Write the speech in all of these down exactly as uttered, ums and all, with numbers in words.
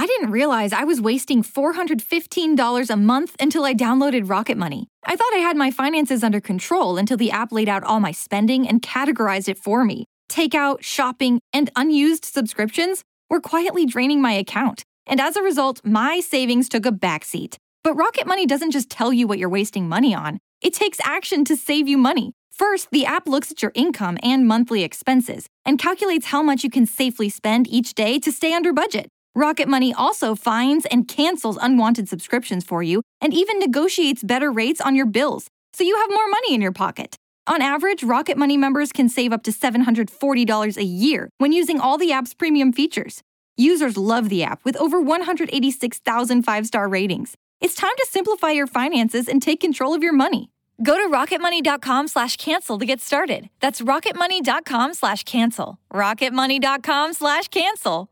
I didn't realize I was wasting four hundred fifteen dollars a month until I downloaded Rocket Money. I thought I had my finances under control until the app laid out all my spending and categorized it for me. Takeout, shopping, and unused subscriptions were quietly draining my account. And as a result, my savings took a backseat. But Rocket Money doesn't just tell you what you're wasting money on. It takes action to save you money. First, the app looks at your income and monthly expenses and calculates how much you can safely spend each day to stay under budget. Rocket Money also finds and cancels unwanted subscriptions for you and even negotiates better rates on your bills, so you have more money in your pocket. On average, Rocket Money members can save up to seven hundred forty dollars a year when using all the app's premium features. Users love the app with over one hundred eighty-six thousand five-star ratings. It's time to simplify your finances and take control of your money. Go to rocketmoney.com slash cancel to get started. That's rocketmoney.com slash cancel. rocketmoney.com slash cancel.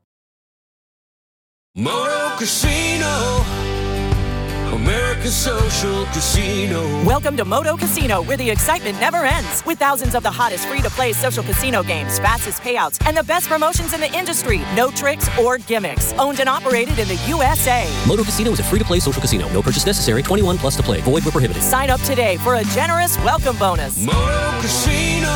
Moto Casino, America's social casino. Welcome to Moto Casino, where the excitement never ends. With thousands of the hottest free-to-play social casino games, fastest payouts, and the best promotions in the industry. No tricks or gimmicks. Owned and operated in the U S A. Moto Casino is a free-to-play social casino. No purchase necessary. twenty-one plus to play. Void where prohibited. Sign up today for a generous welcome bonus. Moto Casino,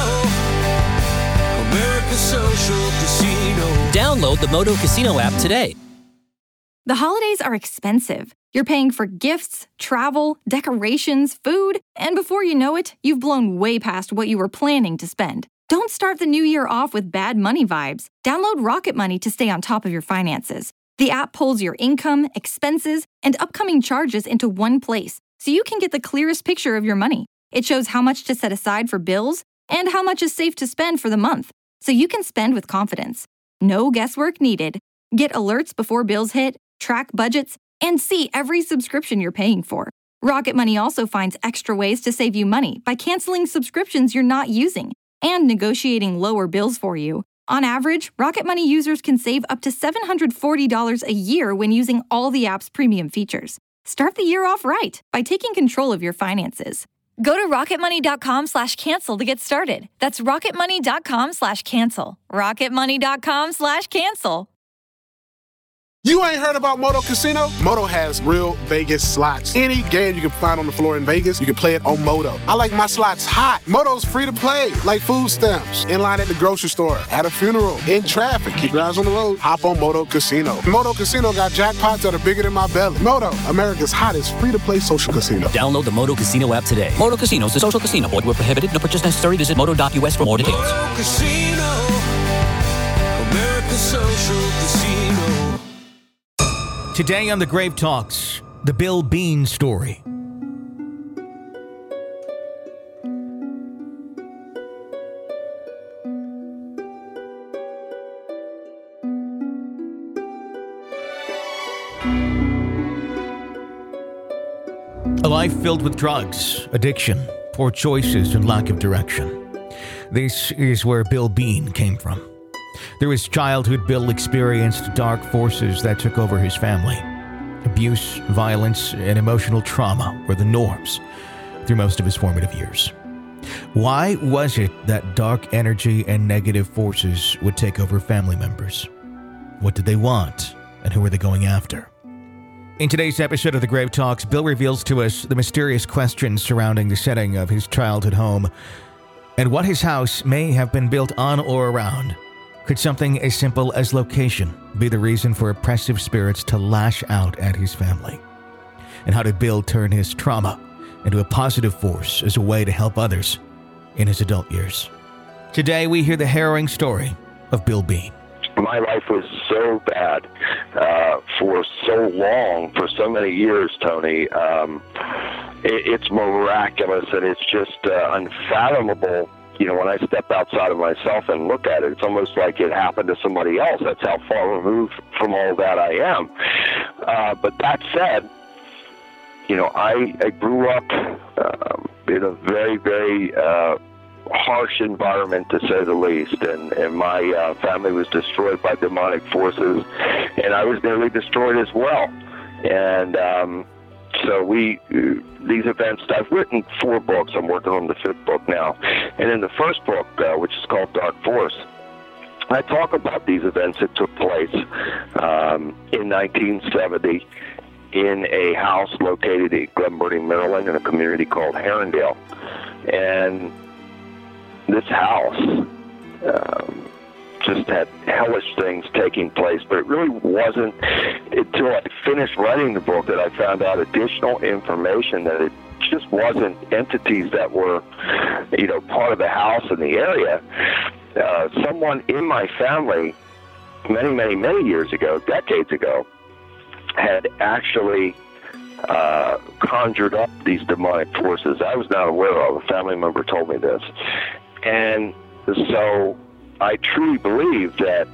America's social casino. Download the Moto Casino app today. The holidays are expensive. You're paying for gifts, travel, decorations, food, and before you know it, you've blown way past what you were planning to spend. Don't start the new year off with bad money vibes. Download Rocket Money to stay on top of your finances. The app pulls your income, expenses, and upcoming charges into one place, so you can get the clearest picture of your money. It shows how much to set aside for bills and how much is safe to spend for the month, so you can spend with confidence. No guesswork needed. Get alerts before bills hit, track budgets, and see every subscription you're paying for. Rocket Money also finds extra ways to save you money by canceling subscriptions you're not using and negotiating lower bills for you. On average, Rocket Money users can save up to seven hundred forty dollars a year when using all the app's premium features. Start the year off right by taking control of your finances. Go to rocketmoney.com slash cancel to get started. That's rocketmoney.com slash cancel. rocketmoney.com slash cancel. You ain't heard about Moto Casino? Moto has real Vegas slots. Any game you can find on the floor in Vegas, you can play it on Moto. I like my slots hot. Moto's free to play, like food stamps, in line at the grocery store, at a funeral, in traffic. Keep your eyes on the road. Hop on Moto Casino. Moto Casino got jackpots that are bigger than my belly. Moto, America's hottest free-to-play social casino. Download the Moto Casino app today. Moto Casino is a social casino. Void where prohibited. No purchase necessary. Visit moto dot u s for more details. Moto Casino, America's social casino. Today on the Grave Talks, the Bill Bean story. A life filled with drugs, addiction, poor choices, and lack of direction. This is where Bill Bean came from. Through his childhood, Bill experienced dark forces that took over his family. Abuse, violence, and emotional trauma were the norms through most of his formative years. Why was it that dark energy and negative forces would take over family members? What did they want, and who were they going after? In today's episode of The Grave Talks, Bill reveals to us the mysterious questions surrounding the setting of his childhood home and what his house may have been built on or around. Could something as simple as location be the reason for oppressive spirits to lash out at his family? And how did Bill turn his trauma into a positive force as a way to help others in his adult years? Today, we hear the harrowing story of Bill Bean. My life was so bad uh, for so long, for so many years, Tony. Um, it, it's miraculous, and it's just uh, unfathomable. You know, when I step outside of myself and look at it, it's almost like it happened to somebody else. That's how far removed from all that I am. Uh, but that said, you know, I, I grew up um, in a very, very uh, harsh environment, to say the least. And, and my uh, family was destroyed by demonic forces, and I was nearly destroyed as well. And um, so we... Uh, these events, I've written four books. I'm working on the fifth book now. And in the first book, uh, which is called Dark Force, I talk about these events that took place um, in nineteen seventy in a house located in Glen Burnie, Maryland, in a community called Herondale. And this house um, just had hellish things taking place, but it really wasn't until I finished writing the book that I found out additional information that it just wasn't entities that were, you know, part of the house in the area. Uh, someone in my family many, many, many years ago, decades ago, had actually uh, conjured up these demonic forces I was not aware of. A family member told me this. And so I truly believe that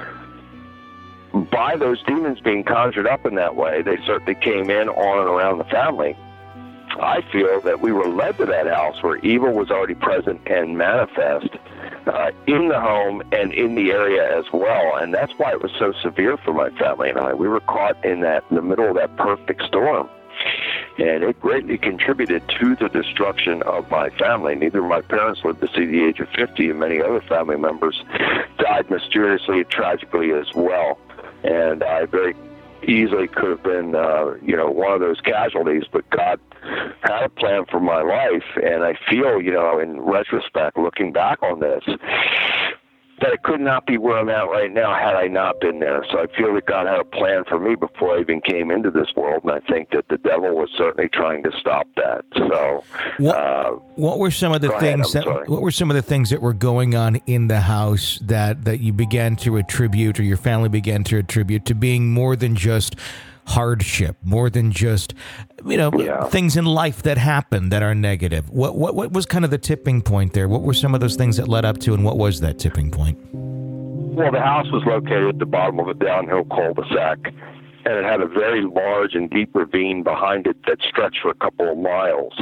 by those demons being conjured up in that way, they certainly came in on and around the family. I feel that we were led to that house where evil was already present and manifest uh, in the home and in the area as well. And that's why it was so severe for my family and I. We were caught in that, in the middle of that perfect storm. And it greatly contributed to the destruction of my family. Neither of my parents lived to see the age of fifty, and many other family members died mysteriously and tragically as well. And I very easily could have been, uh, you know, one of those casualties, but God had a plan for my life, and I feel, you know, in retrospect, looking back on this, that it could not be where I'm at right now had I not been there. So I feel that God had a plan for me before I even came into this world, and I think that the devil was certainly trying to stop that. So, what, uh, what were some of the things ahead, that what were some of the things that were going on in the house that that you began to attribute, or your family began to attribute, to being more than just hardship, more than just, you know, yeah. things in life that happen that are negative? What, what what was kind of the tipping point there? What were some of those things that led up to, and what was that tipping point? Well, the house was located at the bottom of a downhill cul-de-sac, and it had a very large and deep ravine behind it that stretched for a couple of miles.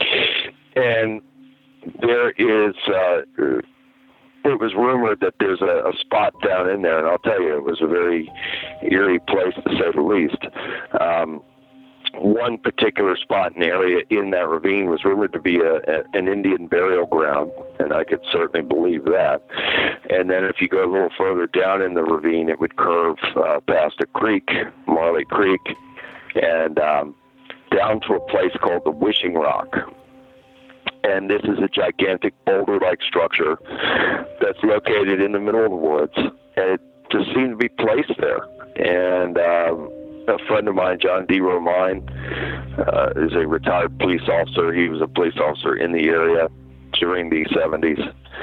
And there is, uh, it was rumored that there's a, a spot down in there, and I'll tell you, it was a very eerie place, to say the least. Um, one particular spot in the area in that ravine was rumored to be a, a, an Indian burial ground, and I could certainly believe that. And then if you go a little further down in the ravine, it would curve uh, past a creek, Marley Creek, and um, down to a place called the Wishing Rock. And this is a gigantic boulder-like structure that's located in the middle of the woods, and it just seemed to be placed there. And um, a friend of mine, John D. Romine, uh, is a retired police officer. He was a police officer in the area during the seventies.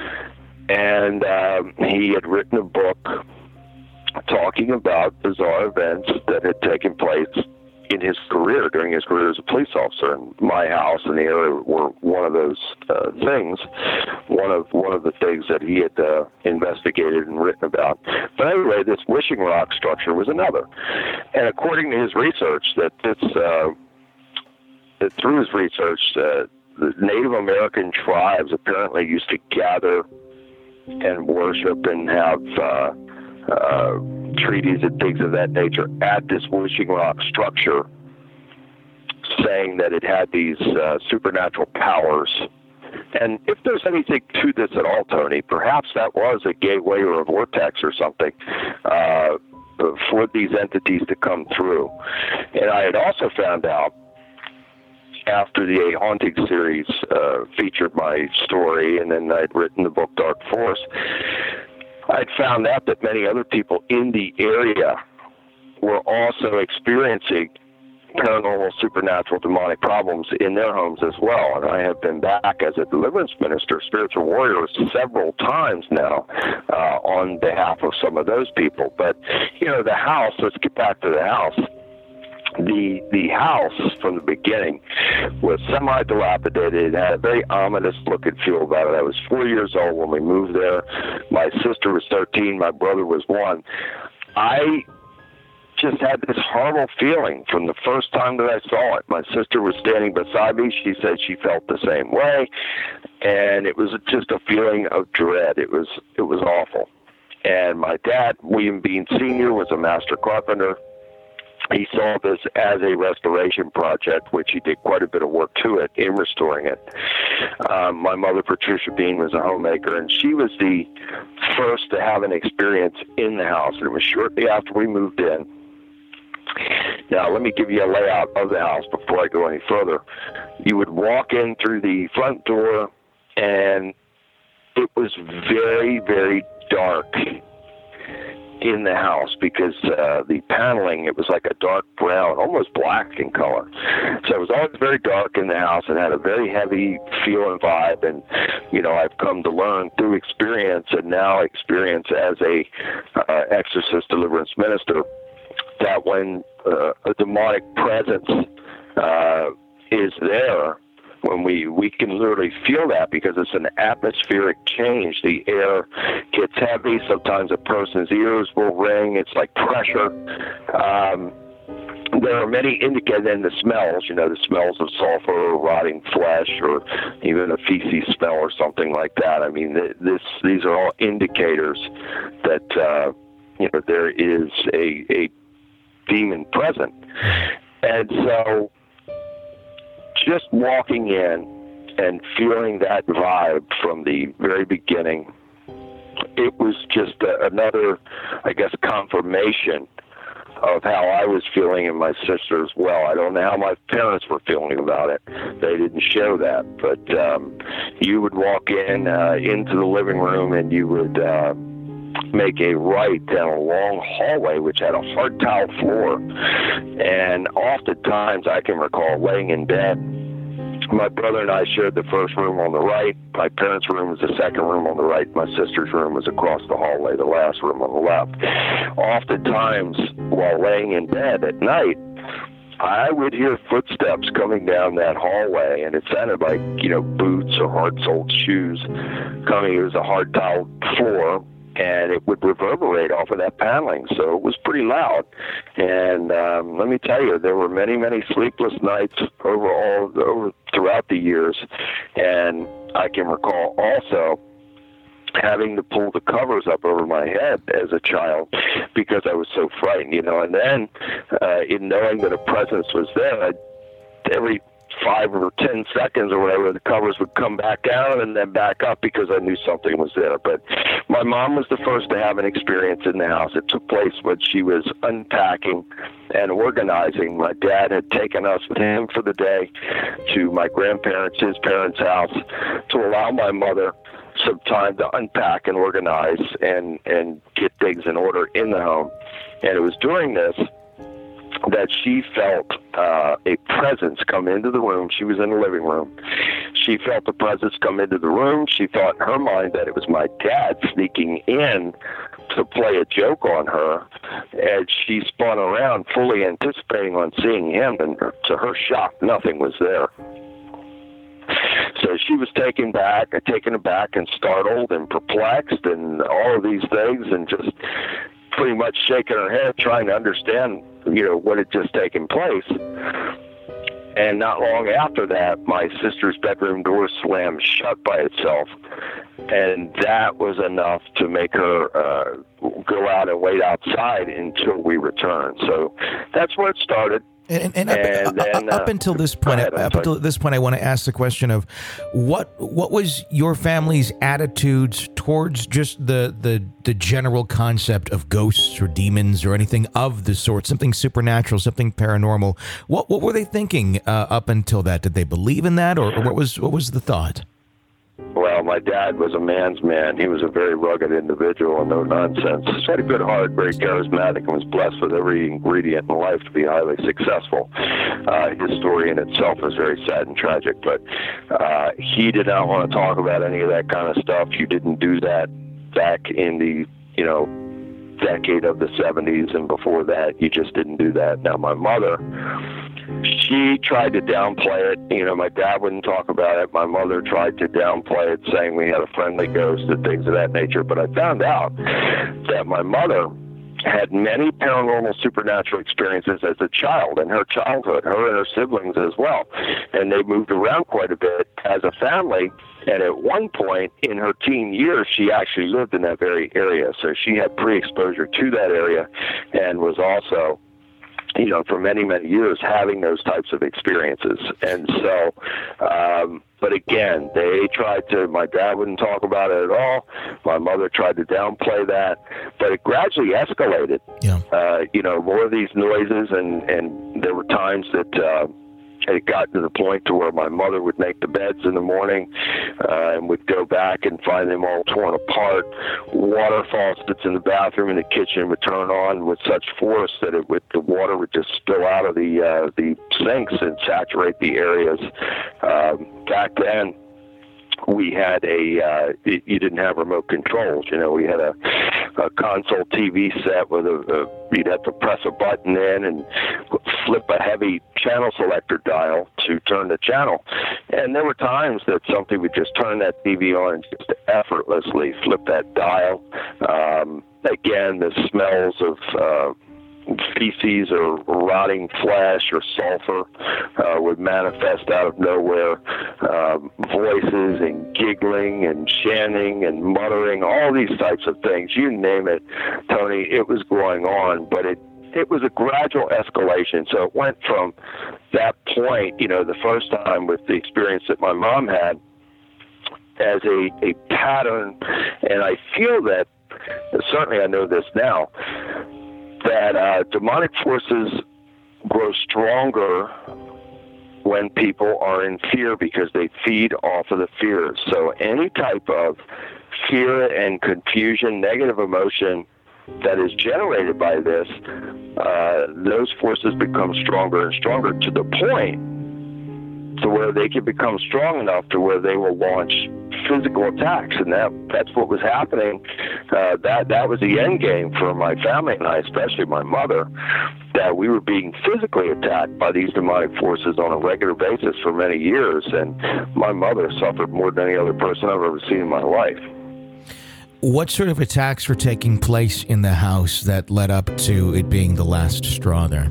And um, he had written a book talking about bizarre events that had taken place in his career, during his career as a police officer. And my house and the area were one of those uh, things, one of one of the things that he had uh, investigated and written about. But anyway, this Wishing Rock structure was another. And according to his research, that this, uh, that through his research, uh, the Native American tribes apparently used to gather and worship and have uh, uh, treaties and things of that nature at this Wishing Rock structure, saying that it had these uh, supernatural powers. And if there's anything to this at all, Tony, perhaps that was a gateway or a vortex or something uh, for these entities to come through. And I had also found out, after the A Haunting series uh, featured my story, and then I'd written the book Dark Force, I'd found out that many other people in the area were also experiencing paranormal, supernatural, demonic problems in their homes as well. And I have been back as a deliverance minister, spiritual warrior, several times now uh, on behalf of some of those people. But, you know, the house, let's get back to the house. The the house from the beginning was semi-dilapidated. It had a very ominous look and feel about it. I was four years old when we moved there. My sister was thirteen. My brother was one. I just had this horrible feeling from the first time that I saw it. My sister was standing beside me. She said she felt the same way, and it was just a feeling of dread. It was it was awful. And my dad, William Bean Senior, was a master carpenter. He saw this as a restoration project, which he did quite a bit of work to it in restoring it. Um, my mother, Patricia Bean, was a homemaker, and she was the first to have an experience in the house. It was shortly after we moved in. Now, let me give you a layout of the house before I go any further. You would walk in through the front door, and it was very, very dark in the house because uh, the paneling, it was like a dark brown, almost black in color. So it was always very dark in the house and had a very heavy feel and vibe. And, you know, I've come to learn through experience and now experience as a uh, exorcist deliverance minister that when uh, a demonic presence uh, is there, when we, we can literally feel that because it's an atmospheric change. The air gets heavy. Sometimes a person's ears will ring. It's like pressure. Um, there are many indicators, and the smells, you know, the smells of sulfur or rotting flesh or even a feces smell or something like that. I mean, this these are all indicators that, uh, you know, there is a, a demon present. And so just walking in and feeling that vibe from the very beginning, it was just a, another, I guess, confirmation of how I was feeling and my sister as well. I don't know how my parents were feeling about it. They didn't show that. But um, you would walk in uh, into the living room and you would uh, make a right down a long hallway which had a hard tile floor. And oftentimes I can recall laying in bed. My brother and I shared the first room on the right. My parents' room was the second room on the right. My sister's room was across the hallway, the last room on the left. Oftentimes, while laying in bed at night, I would hear footsteps coming down that hallway, and it sounded like, you know, boots or hard-soled shoes coming. It was a hard-tiled floor, and it would reverberate off of that paneling, so it was pretty loud. And um, let me tell you, there were many, many sleepless nights over all over throughout the years, and I can recall also having to pull the covers up over my head as a child because I was so frightened, you know. And then, uh, in knowing that a presence was there, I'd, every five or ten seconds or whatever, the covers would come back down and then back up because I knew something was there. But my mom was the first to have an experience in the house. It took place when she was unpacking and organizing. My dad had taken us with him for the day to my grandparents, his parents' house, to allow my mother some time to unpack and organize and, and get things in order in the home. And it was during this that she felt uh, a presence come into the room. She was in the living room. She felt the presence come into the room. She thought in her mind that it was my dad sneaking in to play a joke on her, and she spun around fully anticipating on seeing him, and to her shock, nothing was there. So she was taken back, taken aback and startled and perplexed and all of these things, and just pretty much shaking her head, trying to understand, you know, what had just taken place. And not long after that, my sister's bedroom door slammed shut by itself. And that was enough to make her uh, go out and wait outside until we returned. So that's where it started. And, and, and up, then, up uh, until this point, ahead, up until this point, I want to ask the question of what what was your family's attitudes towards just the the the general concept of ghosts or demons or anything of the sort, something supernatural, something paranormal. What what were they thinking uh, up until that? Did they believe in that, or, or what was what was the thought? Well, my dad was a man's man. He was a very rugged individual and no nonsense. He had a good heart, very charismatic, and was blessed with every ingredient in life to be highly successful. Uh, his story in itself is very sad and tragic, but uh, he did not want to talk about any of that kind of stuff. You didn't do that back in the, you know, decade of the seventies, and before that, you just didn't do that. Now, my mother, she tried to downplay it. You know, my dad wouldn't talk about it. My mother tried to downplay it, saying we had a friendly ghost and things of that nature. But I found out that my mother had many paranormal supernatural experiences as a child in her childhood, her and her siblings as well. And they moved around quite a bit as a family. And at one point in her teen years, she actually lived in that very area. So she had pre-exposure to that area and was also you know, for many, many years having those types of experiences. And so, um, but again, they tried to, my dad wouldn't talk about it at all. My mother tried to downplay that, but it gradually escalated. Yeah. Uh, you know, more of these noises, and, and there were times that, uh, it got to the point to where my mother would make the beds in the morning uh, and would go back and find them all torn apart. Water faucets in the bathroom and the kitchen would turn on with such force that it would, the water would just spill out of the uh, the sinks and saturate the areas. Um, back then, we had a, uh, you didn't have remote controls. You know, we had a, a console T V set with a, a, you'd have to press a button in and flip a heavy channel selector dial to turn the channel. And there were times that something would just turn that T V on and just effortlessly flip that dial. Um, again, the smells of, uh, feces or rotting flesh or sulfur uh, would manifest out of nowhere. Um, voices and giggling and chanting and muttering, all these types of things, you name it, Tony, it was going on, but it it was a gradual escalation. So it went from that point, you know, the first time with the experience that my mom had, as a, a pattern, and I feel that, certainly I know this now, that uh, demonic forces grow stronger when people are in fear because they feed off of the fear. So any type of fear and confusion, negative emotion that is generated by this, uh, those forces become stronger and stronger to the point to where they can become strong enough to where they will launch physical attacks, and that that's what was happening. Uh, that that was the end game for my family and I, especially my mother, that we were being physically attacked by these demonic forces on a regular basis for many years, and my mother suffered more than any other person I've ever seen in my life. What sort of attacks were taking place in the house that led up to it being the last straw there?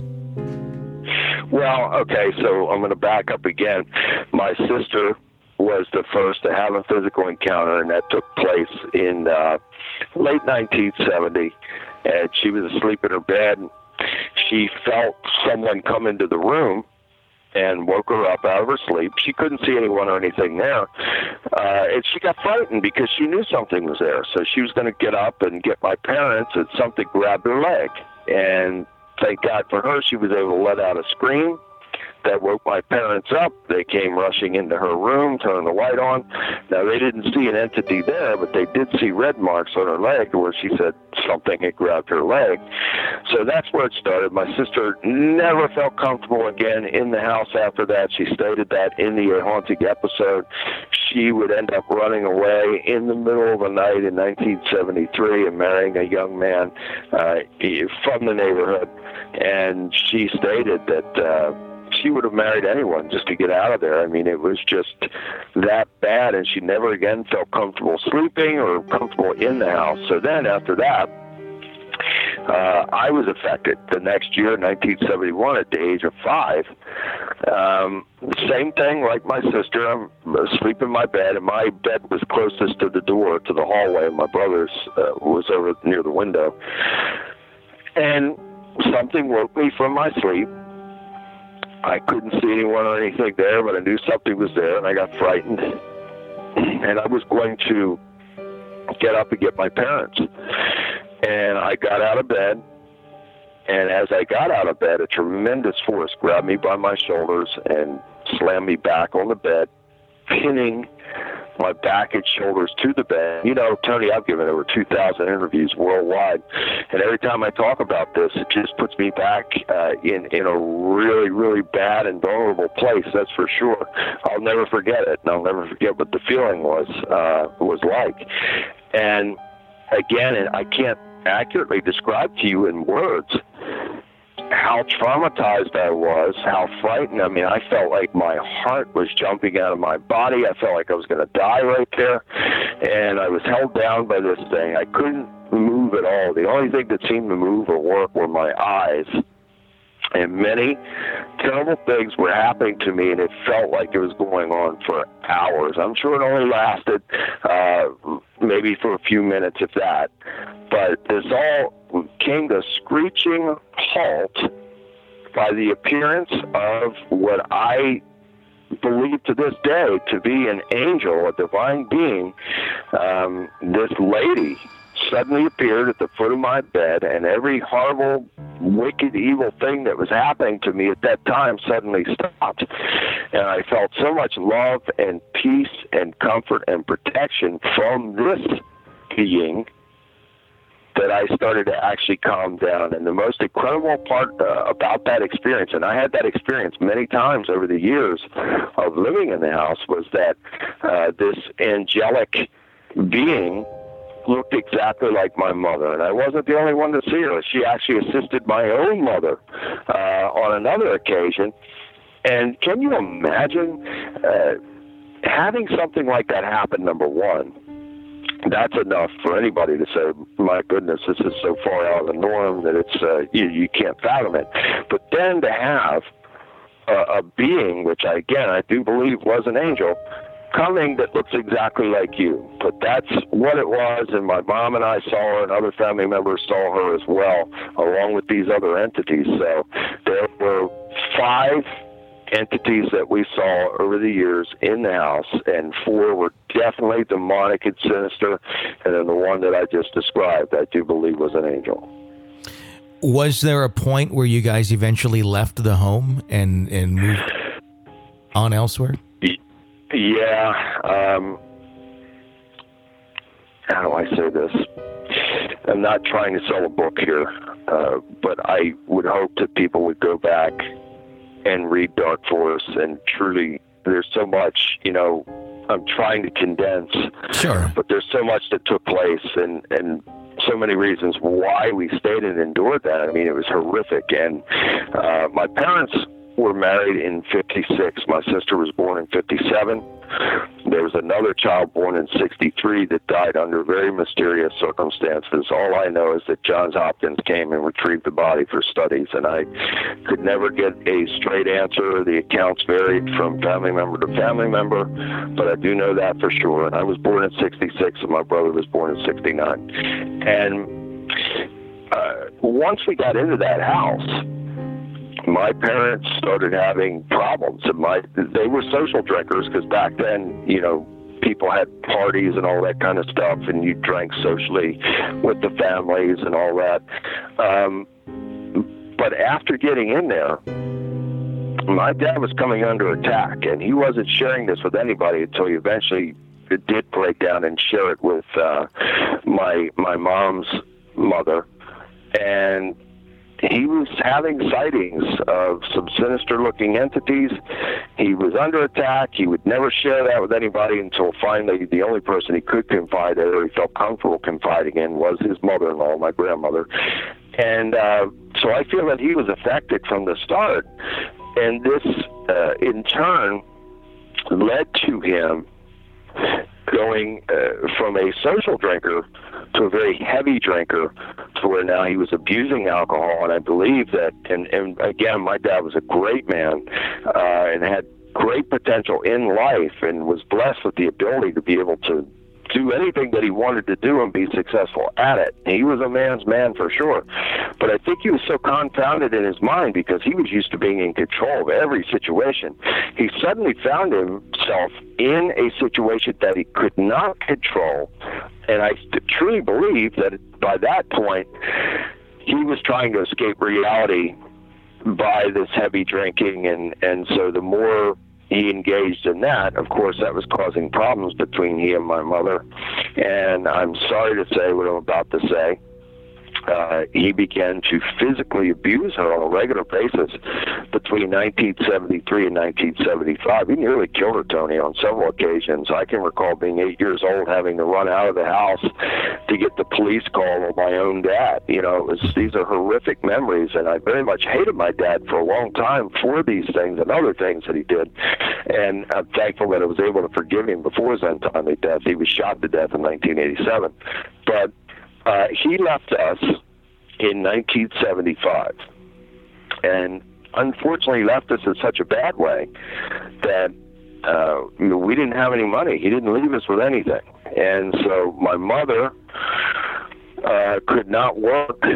Well, okay, so I'm going to back up again. My sister was the first to have a physical encounter, and that took place in uh, late nineteen seventy, and she was asleep in her bed. She felt someone come into the room and woke her up out of her sleep. She couldn't see anyone or anything there, uh, and she got frightened because she knew something was there. So she was going to get up and get my parents, and something grabbed her leg, and thank God for her, she was able to let out a scream that woke my parents up. They came rushing into her room, turned the light on. Now, they didn't see an entity there, but they did see red marks on her leg where she said something had grabbed her leg. So that's where it started. My sister never felt comfortable again in the house after that. She stated that in the haunting episode. She would end up running away in the middle of the night in nineteen seventy-three and marrying a young man uh, from the neighborhood. And she stated that uh, she would have married anyone just to get out of there. I mean, it was just that bad, and she never again felt comfortable sleeping or comfortable in the house. So then after that, uh, I was affected the next year, nineteen seventy-one, at the age of five. Um, same thing like my sister. I'm asleep in my bed, and my bed was closest to the door to the hallway. My brother's uh, was over near the window. And something woke me from my sleep. I couldn't see anyone or anything there, but I knew something was there, and I got frightened. And I was going to get up and get my parents. And I got out of bed, and as I got out of bed, a tremendous force grabbed me by my shoulders and slammed me back on the bed, pinning my back and shoulders to the bed. You know, Tony, I've given over two thousand interviews worldwide, and every time I talk about this, it just puts me back uh, in, in a really, really bad and vulnerable place, that's for sure. I'll never forget it, and I'll never forget what the feeling was, uh, was like. And again, and I can't accurately describe to you in words how traumatized I was, how frightened. I mean, I felt like my heart was jumping out of my body. I felt like I was going to die right there. And I was held down by this thing. I couldn't move at all. The only thing that seemed to move or work were my eyes. And many terrible things were happening to me, and it felt like it was going on for hours. I'm sure it only lasted uh, maybe for a few minutes, if that. But this all came to a screeching halt by the appearance of what I believe to this day to be an angel, a divine being, um, this lady suddenly appeared at the foot of my bed, and every horrible, wicked, evil thing that was happening to me at that time suddenly stopped. And I felt so much love and peace and comfort and protection from this being that I started to actually calm down. And the most incredible part uh, about that experience, and I had that experience many times over the years of living in the house, was that uh, this angelic being looked exactly like my mother, and I wasn't the only one to see her. She actually assisted my own mother uh, on another occasion. And can you imagine uh, having something like that happen, number one? That's enough for anybody to say, my goodness, this is so far out of the norm that it's uh, you, you can't fathom it. But then to have a, a being, which I, again, I do believe was an angel, coming that looks exactly like you. But that's what it was, and my mom and I saw her, and other family members saw her as well, along with these other entities. So there were five entities that we saw over the years in the house, and four were definitely demonic and sinister, and then the one that I just described, I do believe was an angel. Was there a point where you guys eventually left the home and, and moved on elsewhere? Yeah. Um, how do I say this? I'm not trying to sell a book here, uh, but I would hope that people would go back and read Dark Forest, and truly, there's so much, you know, I'm trying to condense. Sure. But there's so much that took place, and, and so many reasons why we stayed and endured that. I mean, it was horrific. And uh, my parents were married in fifty-six. My sister was born in fifty-seven. There was another child born in sixty-three that died under very mysterious circumstances. All I know is that Johns Hopkins came and retrieved the body for studies, and I could never get a straight answer. The accounts varied from family member to family member, but I do know that for sure. And I was born in sixty-six, and my brother was born in sixty-nine. And uh, once we got into that house, my parents started having problems. And my they were social drinkers, because back then, you know, people had parties and all that kind of stuff, and you drank socially with the families and all that. Um, but after getting in there, my dad was coming under attack, and he wasn't sharing this with anybody until he eventually did break down and share it with uh, my my mom's mother. And he was having sightings of some sinister-looking entities. He was under attack. He would never share that with anybody until finally the only person he could confide in, or he felt comfortable confiding in, was his mother-in-law, my grandmother. And uh, so I feel that he was affected from the start. And this, uh, in turn, led to him going uh, from a social drinker to a very heavy drinker, to where now he was abusing alcohol. And I believe that, and, and again, my dad was a great man uh, and had great potential in life, and was blessed with the ability to be able to do anything that he wanted to do and be successful at it. He was a man's man for sure. But I think he was so confounded in his mind, because he was used to being in control of every situation. He suddenly found himself in a situation that he could not control. And I truly believe that by that point, he was trying to escape reality by this heavy drinking. And, and so the more he engaged in that, of course, that was causing problems between he and my mother. And I'm sorry to say what I'm about to say. Uh, he began to physically abuse her on a regular basis between nineteen seventy-three and nineteen seventy-five. He nearly killed her, Tony, on several occasions. I can recall being eight years old, having to run out of the house to get the police call on my own dad. You know, it was, these are horrific memories, and I very much hated my dad for a long time for these things and other things that he did. And I'm thankful that I was able to forgive him before his untimely death. He was shot to death in nineteen eighty-seven. But Uh, he left us in nineteen seventy-five, and unfortunately left us in such a bad way that uh, we didn't have any money. He didn't leave us with anything. And so my mother uh, could not work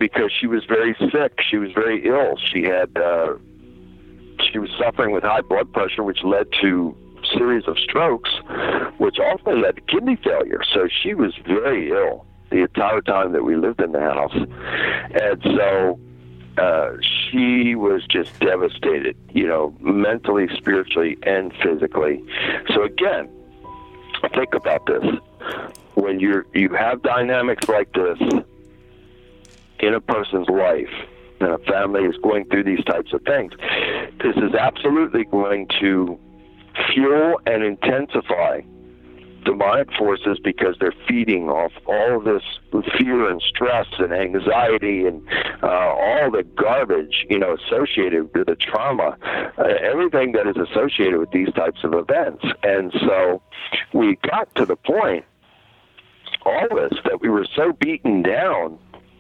because she was very sick. She was very ill. She had uh, she was suffering with high blood pressure, which led to a series of strokes, which also led to kidney failure. So she was very ill the entire time that we lived in the house. And so uh, she was just devastated, you know, mentally, spiritually, and physically. So again, think about this. When you're, you have dynamics like this in a person's life, and a family is going through these types of things, this is absolutely going to fuel and intensify demonic forces, because they're feeding off all of this fear and stress and anxiety and uh, all the garbage, you know, associated with the trauma, uh, everything that is associated with these types of events. And so we got to the point, all of us, that we were so beaten down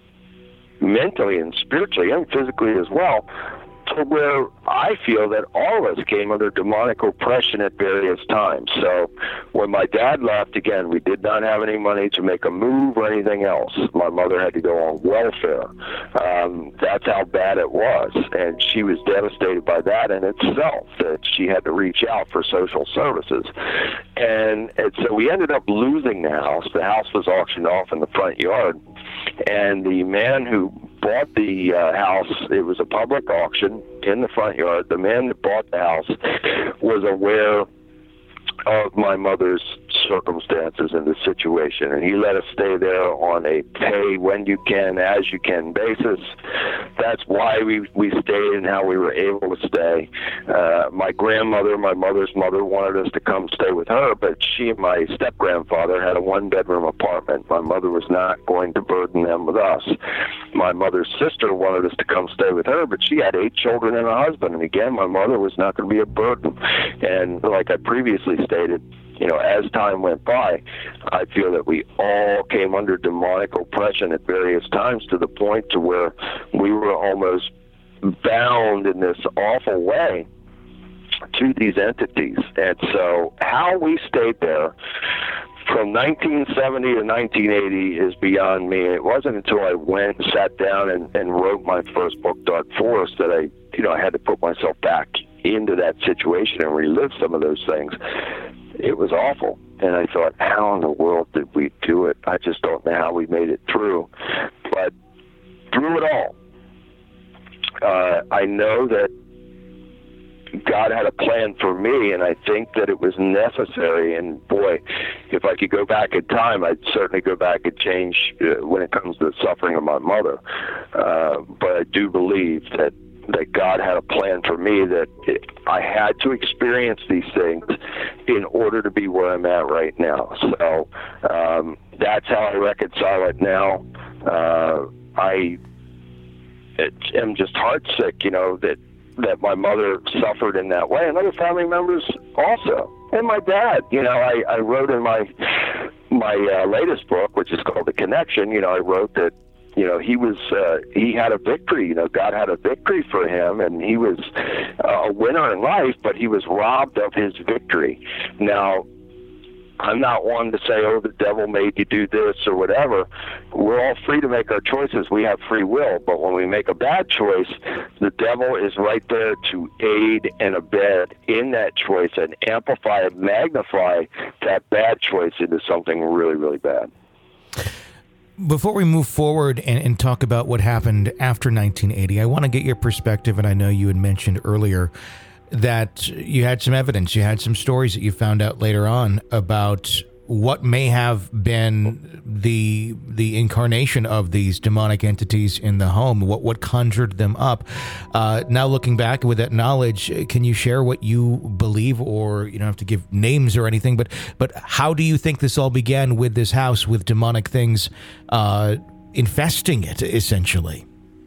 mentally and spiritually and physically as well, to where I feel that all of us came under demonic oppression at various times. So when my dad left, again, we did not have any money to make a move or anything else. My mother had to go on welfare. Um, that's how bad it was. And she was devastated by that in itself, that she had to reach out for social services. And, and so we ended up losing the house. The house was auctioned off in the front yard. And the man who bought the uh, house, it was a public auction in the front yard. The man that bought the house was aware of my mother's circumstances and the situation, and he let us stay there on a pay when you can, as you can basis. That's why we we stayed and how we were able to stay. Uh, my grandmother, my mother's mother, wanted us to come stay with her, but she and my step-grandfather had a one-bedroom apartment. My mother was not going to burden them with us. My mother's sister wanted us to come stay with her, but she had eight children and a husband, and again, my mother was not going to be a burden. And like I previously stated, you know, as time went by, I feel that we all came under demonic oppression at various times, to the point to where we were almost bound in this awful way to these entities. And so how we stayed there from nineteen seventy to nineteen eighty is beyond me. It wasn't until I went and sat down and, and wrote my first book, Dark Forest, that I, you know, I had to put myself back into that situation and relive some of those things. It was awful. And I thought, how in the world did we do it? I just don't know how we made it through. But through it all, uh, I know that God had a plan for me, and I think that it was necessary. And boy, if I could go back in time, I'd certainly go back and change uh, when it comes to the suffering of my mother. Uh, but I do believe that that God had a plan for me, that it, I had to experience these things in order to be where I'm at right now. So um, that's how I reconcile it now. Uh, I it, am just heartsick, you know, that that my mother suffered in that way, and other family members also, and my dad. You know, I, I wrote in my my uh, latest book, which is called The Connection, you know, I wrote that, you know, he was, uh, he had a victory, you know, God had a victory for him, and he was uh, a winner in life, but he was robbed of his victory. Now, I'm not one to say, oh, the devil made you do this or whatever. We're all free to make our choices. We have free will. But when we make a bad choice, the devil is right there to aid and abet in that choice and amplify and magnify that bad choice into something really, really bad. Before we move forward and, and talk about what happened after nineteen eighty, I want to get your perspective, and I know you had mentioned earlier that you had some evidence, you had some stories that you found out later on about what may have been the the incarnation of these demonic entities in the home, what what conjured them up. Uh, now looking back with that knowledge, can you share what you believe, or you don't have to give names or anything, but but how do you think this all began with this house, with demonic things uh, infesting it, essentially?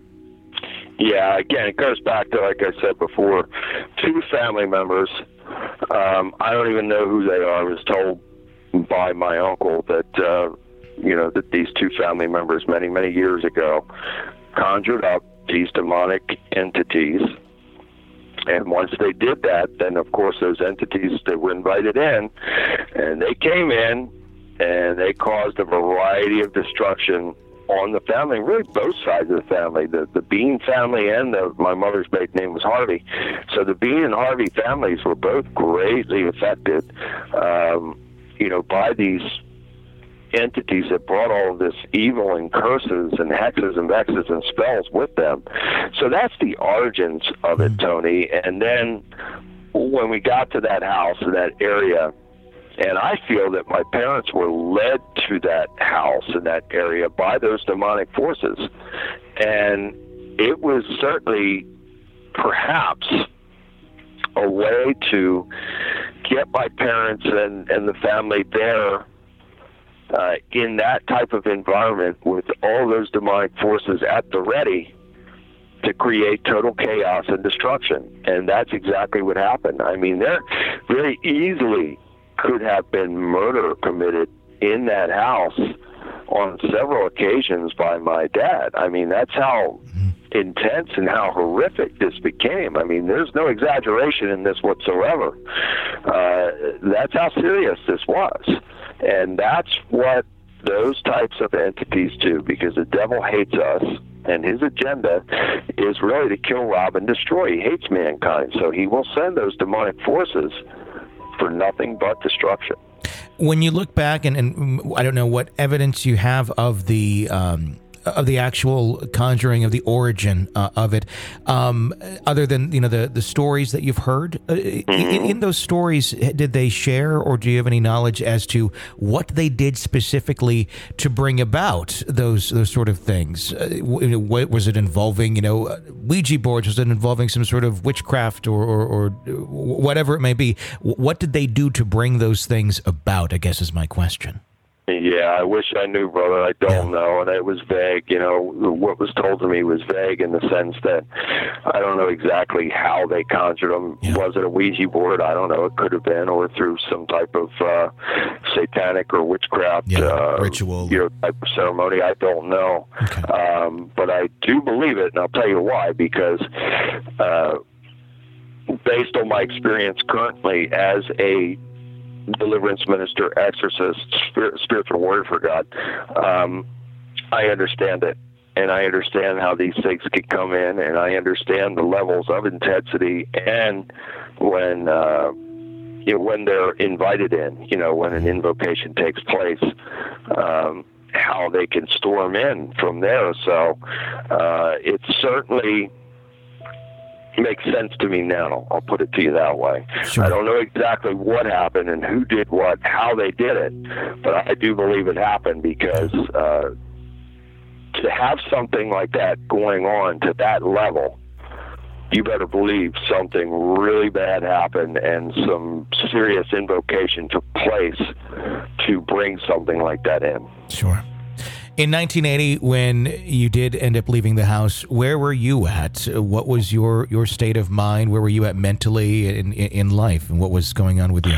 Yeah, again, it goes back to, like I said before, two family members. Um, I don't even know who they are. I was told by my uncle that, uh, you know, that these two family members many, many years ago conjured up these demonic entities. And once they did that, then, of course, those entities that were invited in, and they came in, and they caused a variety of destruction on the family, really both sides of the family, the the Bean family and the, my mother's maiden name was Harvey. So the Bean and Harvey families were both greatly affected, um, you know, by these entities that brought all of this evil and curses and hexes and vexes and spells with them. So that's the origins of it, Tony. And then when we got to that house, that area, and I feel that my parents were led to that house in that area by those demonic forces. And it was certainly perhaps a way to get my parents and, and the family there uh, in that type of environment with all those demonic forces at the ready to create total chaos and destruction. And that's exactly what happened. I mean, there very easily could have been murder committed in that house on several occasions by my dad. I mean, that's how intense and how horrific this became. I mean, there's no exaggeration in this whatsoever. Uh, that's how serious this was. And that's what those types of entities do, because the devil hates us, and his agenda is really to kill, rob, and destroy. He hates mankind, so he will send those demonic forces for nothing but destruction. When you look back, and, and I don't know what evidence you have of the um, of the actual conjuring, of the origin uh, of it, um, other than, you know, the, the stories that you've heard, uh, mm-hmm. in, in those stories, did they share, or do you have any knowledge as to what they did specifically to bring about those those sort of things? Uh, what, was it involving, you know, Ouija boards? Was it involving some sort of witchcraft or, or, or whatever it may be? What did they do to bring those things about, I guess is my question. Yeah, I wish I knew, brother. I don't yeah. know, and it was vague. You know, what was told to me was vague in the sense that I don't know exactly how they conjured them. Yeah. Was it a Ouija board? I don't know. It could have been, or through some type of uh, satanic or witchcraft yeah, uh, ritual, you know, type of ceremony. I don't know, okay. um, but I do believe it, and I'll tell you why. Because uh, based on my experience currently as a deliverance minister, exorcist, spirit, spiritual warrior for God, um, I understand it, and I understand how these things can come in, and I understand the levels of intensity, and when uh, you know, when they're invited in, you know, when an invocation takes place, um, how they can storm in from there. So uh, it's certainly makes sense to me now. I'll put it to you that way. Sure. I don't know exactly what happened and who did what, how they did it, but I do believe it happened because uh, to have something like that going on to that level, you better believe something really bad happened and some serious invocation took place to bring something like that in. Sure. In nineteen eighty, when you did end up leaving the house, where were you at? What was your, your state of mind? Where were you at mentally in, in, in life, and what was going on with you?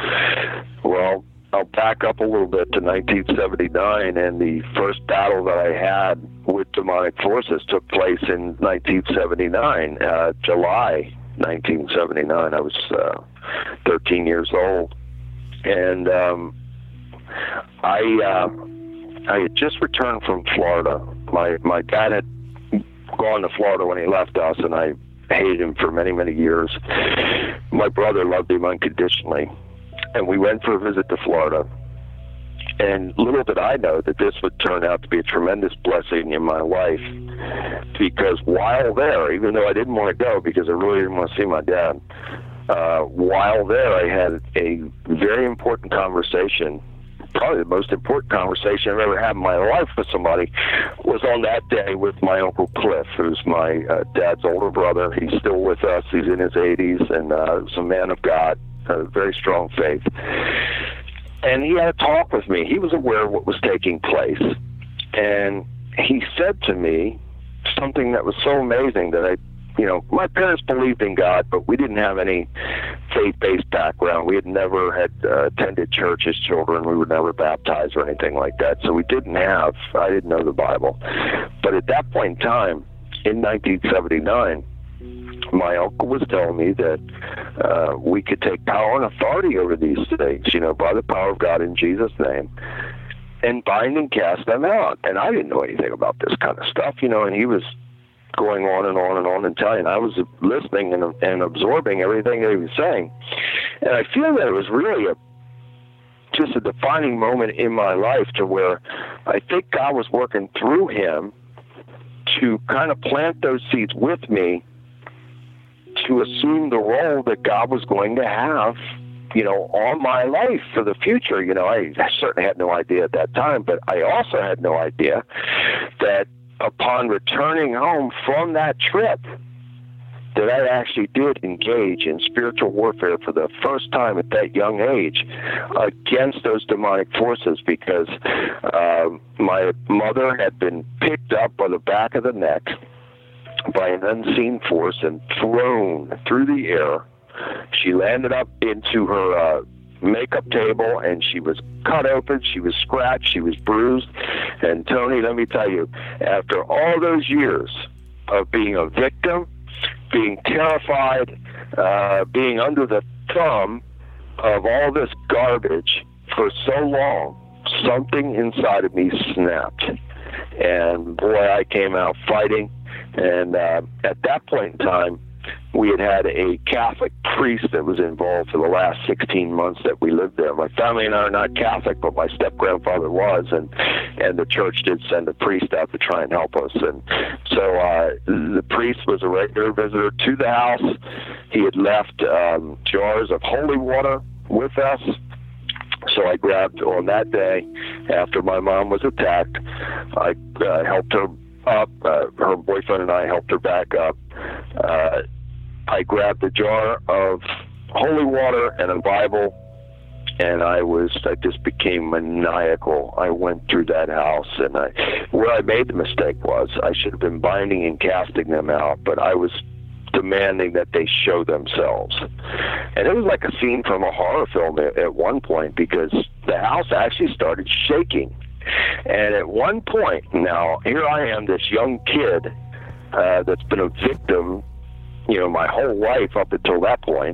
Well, I'll back up a little bit to nineteen seventy-nine, and the first battle that I had with demonic forces took place in nineteen seventy-nine, uh, July nineteen seventy-nine. I was uh, thirteen years old, and um, I... Uh, I had just returned from Florida. My my dad had gone to Florida when he left us, and I hated him for many, many years. My brother loved him unconditionally, and we went for a visit to Florida. And little did I know that this would turn out to be a tremendous blessing in my life, because while there, even though I didn't want to go because I really didn't want to see my dad, uh, while there I had a very important conversation. Probably the most important conversation I've ever had in my life with somebody was on that day with my Uncle Cliff, who's my uh, dad's older brother. He's still with us. He's in his eighties, and uh, he's a man of God, a very strong faith. And he had a talk with me. He was aware of what was taking place. And he said to me something that was so amazing that I, you know, my parents believed in God, but we didn't have any faith-based background. We had never had uh, attended church as children. We were never baptized or anything like that. So we didn't have, I didn't know the Bible. But at that point in time, in nineteen seventy-nine, my uncle was telling me that uh, we could take power and authority over these things, you know, by the power of God in Jesus' name. and bind and cast them out. And I didn't know anything about this kind of stuff, you know, and he was going on and on and on and telling. I was listening and, and absorbing everything that he was saying. And I feel that it was really a just a defining moment in my life to where I think God was working through him to kind of plant those seeds with me to assume the role that God was going to have, you know, on my life for the future. You know, I, I certainly had no idea at that time, but I also had no idea that upon returning home from that trip, that I actually did engage in spiritual warfare for the first time at that young age against those demonic forces, because uh, my mother had been picked up by the back of the neck by an unseen force and thrown through the air. She landed up into her uh, makeup table, and she was cut open, she was scratched, she was bruised. And Tony, let me tell you, after all those years of being a victim, being terrified, uh, being under the thumb of all this garbage for so long, something inside of me snapped. And boy, I came out fighting. And uh, at that point in time, we had had a Catholic priest that was involved for the last sixteen months that we lived there. My family and I are not Catholic, but my step-grandfather was, and and the church did send a priest out to try and help us. And so uh, the priest was a regular visitor to the house. He had left um, jars of holy water with us. So I grabbed, on that day, after my mom was attacked, I uh, helped her up. Uh, her boyfriend and I helped her back up. Uh, I grabbed a jar of holy water and a Bible, and I was, I just became maniacal. I went through that house, and I, where I made the mistake was I should have been binding and casting them out, but I was demanding that they show themselves. And it was like a scene from a horror film at, at one point, because the house actually started shaking. And at one point, now, here I am, this young kid uh, that's been a victim, you know, my whole life up until that point.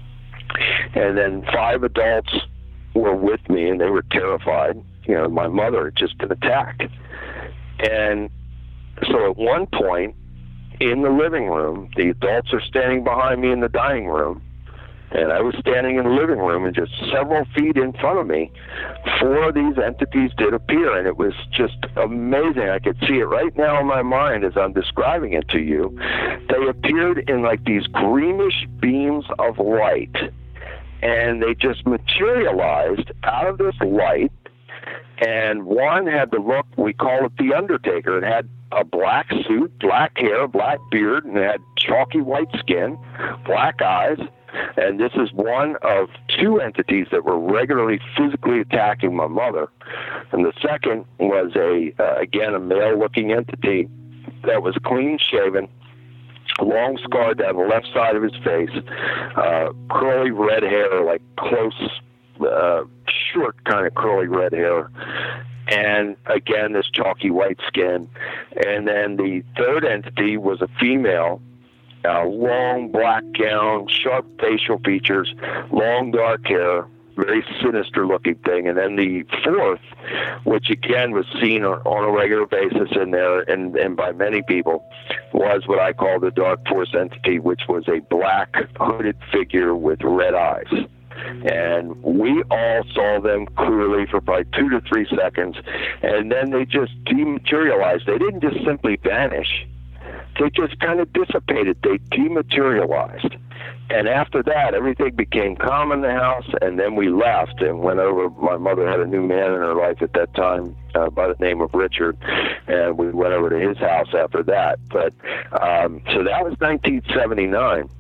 And then five adults were with me, and they were terrified. You know, my mother had just been attacked. And so at one point, in the living room, the adults are standing behind me in the dining room, and I was standing in the living room, and just several feet in front of me, four of these entities did appear, and it was just amazing. I could see it right now in my mind as I'm describing it to you. They appeared in like these greenish beams of light, and they just materialized out of this light, and one had the look, we call it the Undertaker. It had a black suit, black hair, black beard, and it had chalky white skin, black eyes. And this is one of two entities that were regularly physically attacking my mother. And the second was, a uh, again, a male-looking entity that was clean-shaven, long scar down the left side of his face, uh, curly red hair, like close, uh, short kind of curly red hair. And again, this chalky white skin. And then the third entity was a female, uh, long black gown, sharp facial features, long dark hair, very sinister looking thing. And then the fourth, which again was seen on, on a regular basis in there and, and by many people, was what I call the Dark Force entity, which was a black hooded figure with red eyes. And we all saw them clearly for probably two to three seconds, and then they just dematerialized. They didn't just simply vanish. They just kind of dissipated. They dematerialized. And after that, everything became calm in the house, and then we left and went over. My mother had a new man in her life at that time uh, by the name of Richard, and we went over to his house after that. But um, so that was nineteen seventy-nine.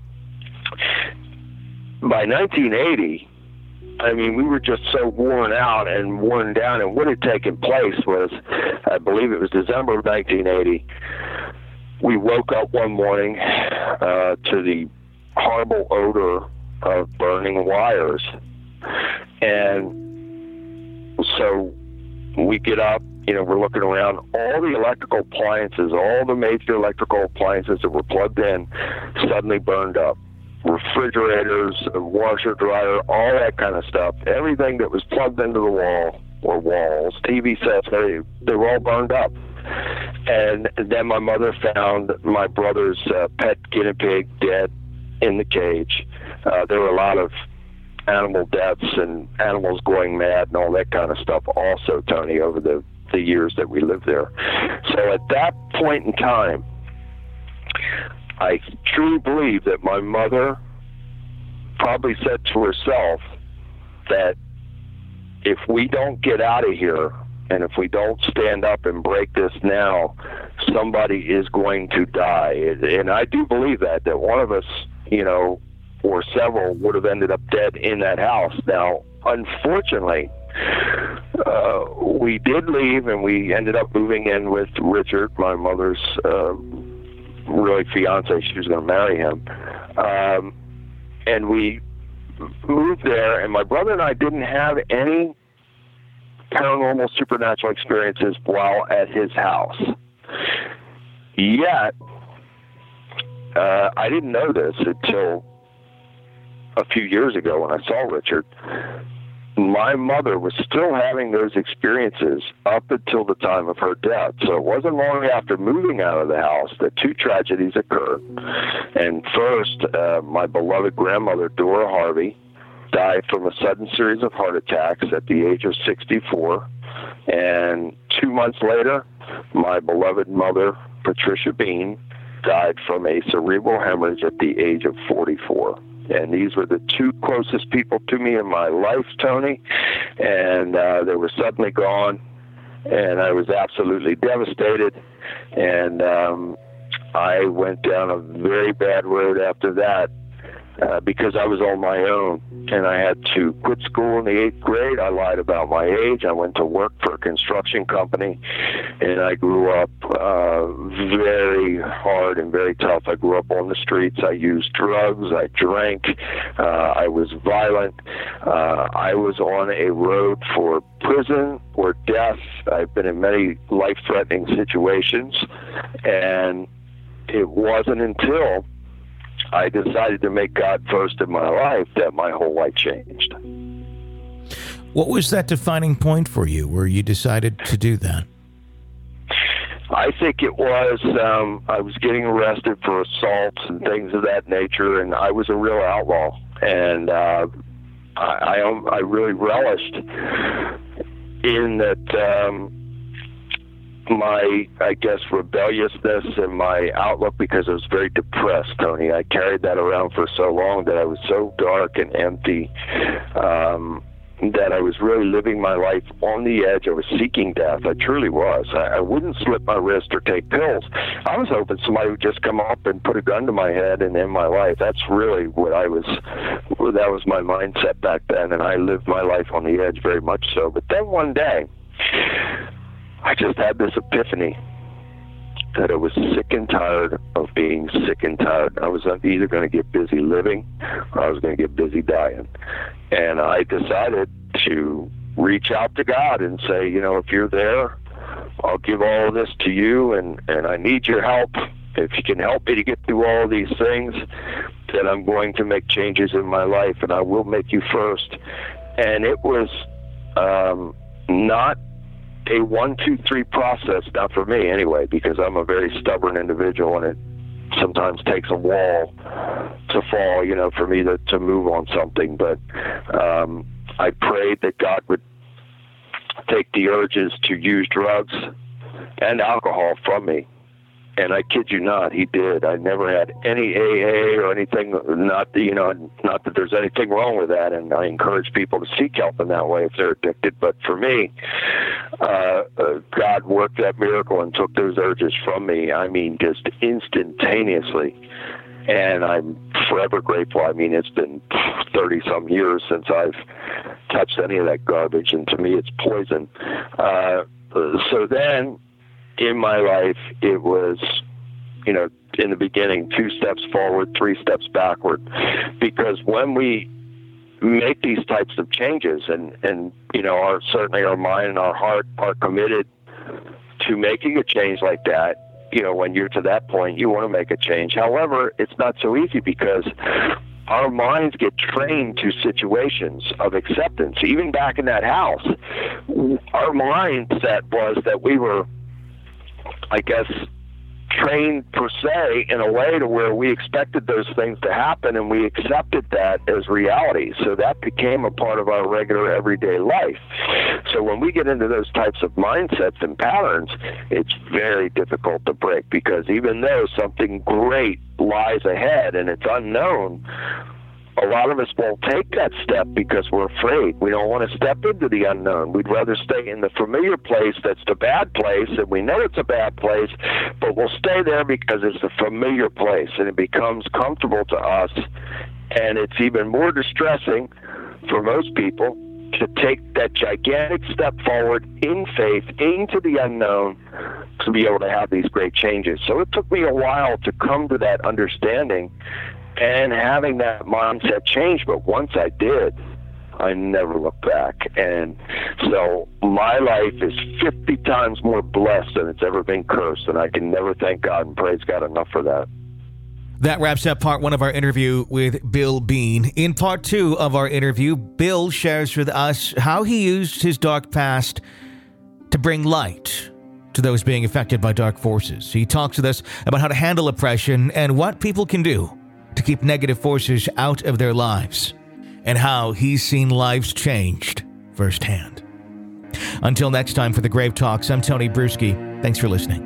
By nineteen eighty, I mean, we were just so worn out and worn down, and what had taken place was, I believe it was December of nineteen eighty, we woke up one morning uh, to the horrible odor of burning wires. And so we get up, you know, we're looking around, all the electrical appliances, all the major electrical appliances that were plugged in suddenly burned up. Refrigerators, washer, dryer, all that kind of stuff. Everything that was plugged into the wall or walls, T V sets, they, they were all burned up. And then my mother found my brother's uh, pet guinea pig dead in the cage. Uh, there were a lot of animal deaths and animals going mad and all that kind of stuff also, Tony, over the, the years that we lived there. So at that point in time, I truly believe that my mother probably said to herself that if we don't get out of here and if we don't stand up and break this now, somebody is going to die. And I do believe that, that one of us, you know, or several would have ended up dead in that house. Now, unfortunately, uh, we did leave and we ended up moving in with Richard, my mother's uh, really fiance. She was going to marry him. Um, and we moved there, and my brother and I didn't have any paranormal supernatural experiences while at his house. Yet, uh, I didn't know this until a few years ago when I saw Richard. My mother was still having those experiences up until the time of her death. So it wasn't long after moving out of the house that two tragedies occurred. And first, uh, my beloved grandmother, Dora Harvey, died from a sudden series of heart attacks at the age of sixty-four. And two months later, my beloved mother, Patricia Bean, died from a cerebral hemorrhage at the age of forty-four. And these were the two closest people to me in my life, Tony. And uh, they were suddenly gone. And I was absolutely devastated. And um, I went down a very bad road after that uh, because I was on my own. And I had to quit school in the eighth grade. I lied about my age. I went to work for a construction company. And I grew up uh, very hard and very tough. I grew up on the streets. I used drugs. I drank. Uh, I was violent. Uh, I was on a road for prison or death. I've been in many life-threatening situations. And it wasn't until I decided to make God first in my life that my whole life changed. What was that defining point for you where you decided to do that? I think it was, um, I was getting arrested for assaults and things of that nature, and I was a real outlaw. And uh, I, I, I really relished in that um, my, I guess, rebelliousness and my outlook, because I was very depressed, Tony. I carried that around for so long that I was so dark and empty um, that I was really living my life on the edge. I was seeking death. I truly was. I, I wouldn't slip my wrist or take pills. I was hoping somebody would just come up and put a gun to my head and end my life. That's really what I was, that was my mindset back then, and I lived my life on the edge very much so. But then one day, I just had this epiphany that I was sick and tired of being sick and tired. I was either going to get busy living or I was going to get busy dying. And I decided to reach out to God and say, you know, if you're there, I'll give all of this to you, and, and I need your help. If you can help me to get through all of these things, then I'm going to make changes in my life, and I will make you first. And it was um, not a one, two, three process, not for me anyway, because I'm a very stubborn individual, and it sometimes takes a wall to fall, you know, for me to, to move on something. But um, I prayed that God would take the urges to use drugs and alcohol from me. And I kid you not, he did. I never had any A A or anything, not that, you know, not that there's anything wrong with that. And I encourage people to seek help in that way if they're addicted. But for me, uh, uh, God worked that miracle and took those urges from me. I mean, just instantaneously. And I'm forever grateful. I mean, it's been thirty some years since I've touched any of that garbage. And to me, it's poison. Uh, so then, in my life, it was, you know, in the beginning, two steps forward, three steps backward. Because when we make these types of changes, and, and you know, our, certainly our mind and our heart are committed to making a change like that, you know, when you're to that point, you want to make a change. However, it's not so easy because our minds get trained to situations of acceptance. Even back in that house, our mindset was that we were, I guess, trained per se in a way to where we expected those things to happen, and we accepted that as reality. So that became a part of our regular everyday life. So when we get into those types of mindsets and patterns, it's very difficult to break, because even though something great lies ahead and it's unknown, a lot of us won't take that step because we're afraid. We don't want to step into the unknown. We'd rather stay in the familiar place that's the bad place, and we know it's a bad place, but we'll stay there because it's a familiar place, and it becomes comfortable to us. And it's even more distressing for most people to take that gigantic step forward in faith into the unknown to be able to have these great changes. So it took me a while to come to that understanding and having that mindset change, but once I did, I never looked back. And so my life is fifty times more blessed than it's ever been cursed, and I can never thank God and praise God enough for that. That wraps up part one of our interview with Bill Bean. In part two of our interview, Bill shares with us how he used his dark past to bring light to those being affected by dark forces. He talks with us about how to handle oppression and what people can do to keep negative forces out of their lives, and how he's seen lives changed firsthand. Until next time, for the Grave Talks, I'm Tony Bruschi. Thanks for listening.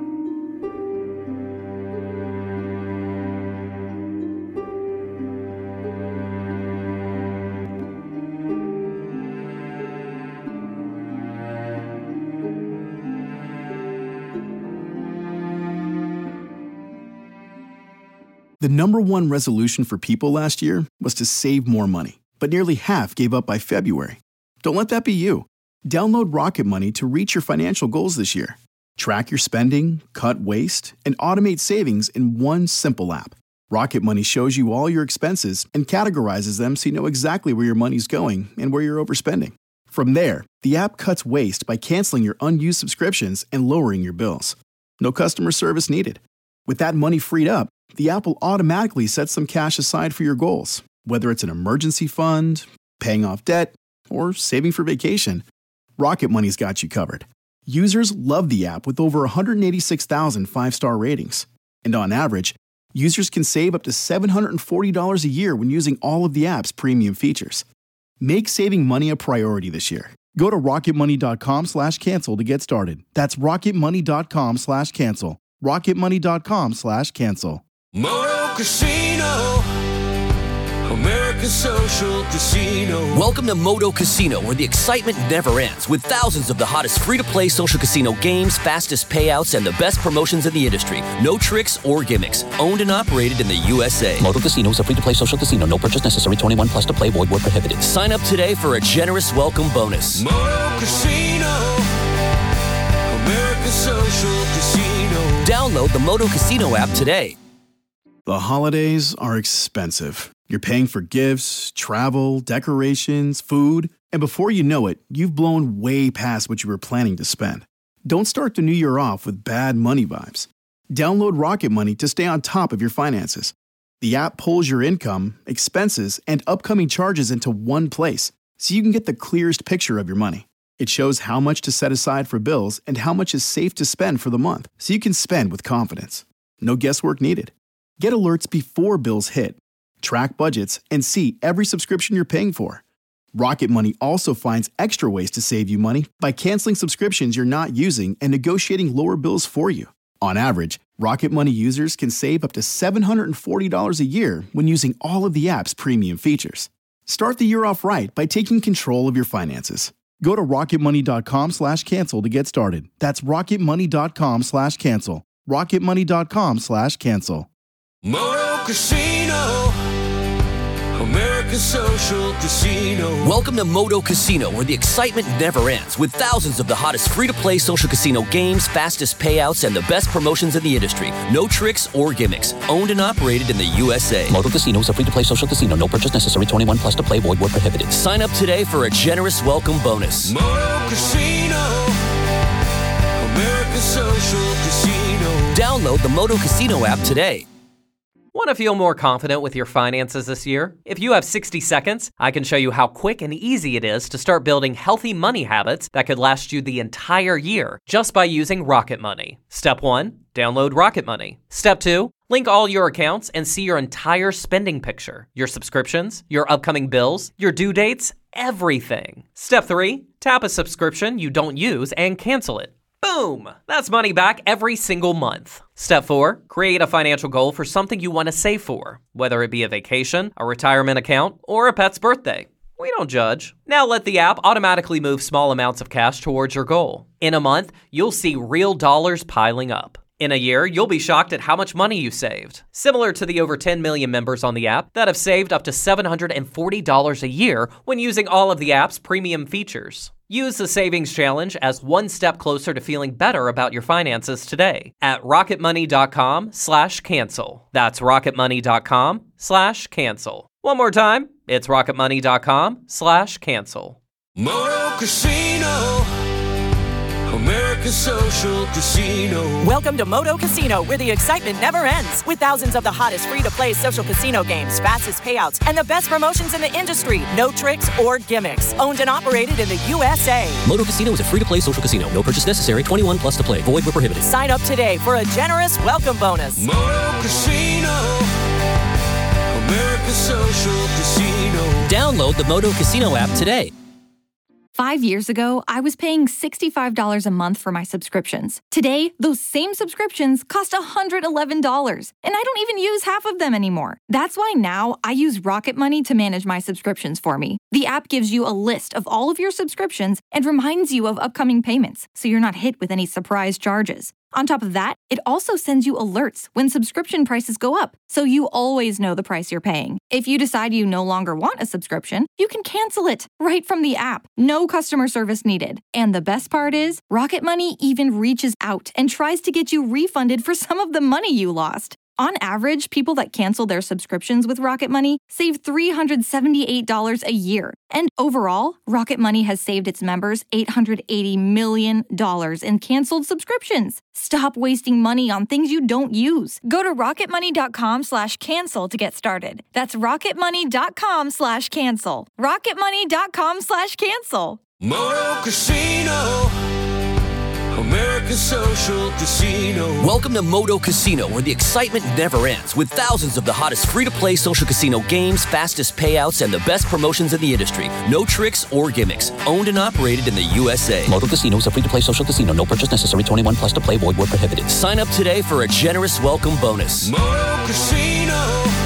The number one resolution for people last year was to save more money, but nearly half gave up by February. Don't let that be you. Download Rocket Money to reach your financial goals this year. Track your spending, cut waste, and automate savings in one simple app. Rocket Money shows you all your expenses and categorizes them so you know exactly where your money's going and where you're overspending. From there, the app cuts waste by canceling your unused subscriptions and lowering your bills. No customer service needed. With that money freed up, the app will automatically set some cash aside for your goals, whether it's an emergency fund, paying off debt, or saving for vacation. Rocket Money's got you covered. Users love the app with over one hundred eighty-six thousand five-star ratings. And on average, users can save up to seven hundred forty dollars a year when using all of the app's premium features. Make saving money a priority this year. Go to rocketmoney.com slash cancel to get started. That's rocketmoney.com slash cancel. rocketmoney.com slash cancel. Moto Casino, American Social Casino. Welcome to Moto Casino, where the excitement never ends, with thousands of the hottest free-to-play social casino games, fastest payouts, and the best promotions in the industry. No tricks or gimmicks. Owned and operated in the U S A. Moto Casino is a free-to-play social casino. No purchase necessary. twenty-one plus to play. Void where prohibited. Sign up today for a generous welcome bonus. Moto Casino, American Social Casino. Download the Moto Casino app today. The holidays are expensive. You're paying for gifts, travel, decorations, food, and before you know it, you've blown way past what you were planning to spend. Don't start the new year off with bad money vibes. Download Rocket Money to stay on top of your finances. The app pulls your income, expenses, and upcoming charges into one place, so you can get the clearest picture of your money. It shows how much to set aside for bills and how much is safe to spend for the month, so you can spend with confidence. No guesswork needed. Get alerts before bills hit. Track budgets and see every subscription you're paying for. Rocket Money also finds extra ways to save you money by canceling subscriptions you're not using and negotiating lower bills for you. On average, Rocket Money users can save up to seven hundred forty dollars a year when using all of the app's premium features. Start the year off right by taking control of your finances. Go to rocketmoney.com slash cancel to get started. That's rocketmoney.com slash cancel. rocketmoney.com slash cancel. Moto Casino, American Social Casino. Welcome to Moto Casino, where the excitement never ends, with thousands of the hottest free-to-play social casino games, fastest payouts, and the best promotions in the industry. No tricks or gimmicks. Owned and operated in the U S A. Moto Casino is a free-to-play social casino. No purchase necessary. twenty-one plus to play. Void where prohibited. Sign up today for a generous welcome bonus. Moto Casino, American Social Casino. Download the Moto Casino app today. Want to feel more confident with your finances this year? If you have sixty seconds, I can show you how quick and easy it is to start building healthy money habits that could last you the entire year just by using Rocket Money. Step one, download Rocket Money. Step two, link all your accounts and see your entire spending picture, your subscriptions, your upcoming bills, your due dates, everything. Step three, tap a subscription you don't use and cancel it. Boom! That's money back every single month. Step four, create a financial goal for something you want to save for, whether it be a vacation, a retirement account, or a pet's birthday. We don't judge. Now let the app automatically move small amounts of cash towards your goal. In a month, you'll see real dollars piling up. In a year, you'll be shocked at how much money you saved. Similar to the over ten million members on the app that have saved up to seven hundred forty dollars a year when using all of the app's premium features. Use the Savings Challenge as one step closer to feeling better about your finances today at rocketmoney.com slash cancel. That's rocketmoney.com slash cancel. One more time, it's rocketmoney.com slash cancel. Moto Casino, America's social casino. Welcome to Moto Casino, where the excitement never ends. With thousands of the hottest free-to-play social casino games, fastest payouts, and the best promotions in the industry. No tricks or gimmicks. Owned and operated in the U S A. Moto Casino is a free-to-play social casino. No purchase necessary. twenty-one plus to play. Void where prohibited. Sign up today for a generous welcome bonus. Moto Casino, America's social casino. Download the Moto Casino app today. Five years ago, I was paying sixty-five dollars a month for my subscriptions. Today, those same subscriptions cost one hundred eleven dollars, and I don't even use half of them anymore. That's why now I use Rocket Money to manage my subscriptions for me. The app gives you a list of all of your subscriptions and reminds you of upcoming payments, so you're not hit with any surprise charges. On top of that, it also sends you alerts when subscription prices go up, so you always know the price you're paying. If you decide you no longer want a subscription, you can cancel it right from the app. No customer service needed. And the best part is, Rocket Money even reaches out and tries to get you refunded for some of the money you lost. On average, people that cancel their subscriptions with Rocket Money save three hundred seventy-eight dollars a year. And overall, Rocket Money has saved its members eight hundred eighty million dollars in canceled subscriptions. Stop wasting money on things you don't use. Go to rocketmoney.com slash cancel to get started. That's rocketmoney.com slash cancel. rocketmoney.com slash cancel. Moto Casino, America's social casino. Welcome to Moto Casino, where the excitement never ends, with thousands of the hottest free-to-play social casino games, fastest payouts, and the best promotions in the industry. No tricks or gimmicks. Owned and operated in the U S A. Moto Casino is a free-to-play social casino. No purchase necessary. twenty-one plus to play. Void where prohibited. Sign up today for a generous welcome bonus. Moto Casino,